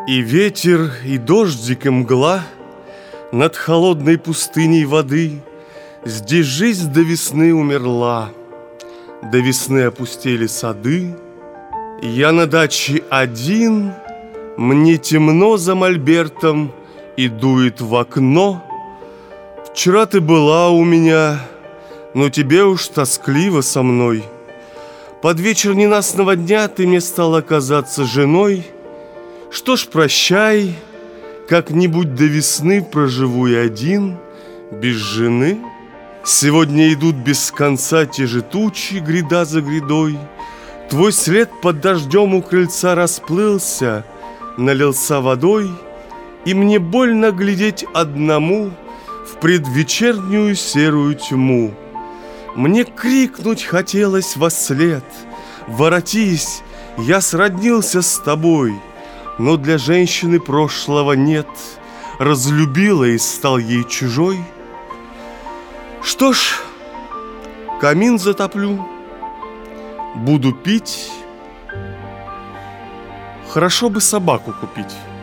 И ветер, и дождик, и мгла над холодной пустыней воды. Здесь жизнь до весны умерла, до весны опустели сады. Я на даче один, мне темно за мольбертом и дует в окно. Вчера ты была у меня, но тебе уж тоскливо со мной. Под вечер ненастного дня ты мне стала казаться женой. Что ж, прощай, как-нибудь до весны проживу я один, без жены. Сегодня идут без конца те же тучи, гряда за грядой. Твой след под дождем у крыльца расплылся, налился водой, и мне больно глядеть одному в предвечернюю серую тьму. Мне крикнуть хотелось вослед: воротись, я сроднился с тобой. Но для женщины прошлого нет, разлюбила и стал ей чужой. Что ж, камин затоплю, буду пить. Хорошо бы собаку купить.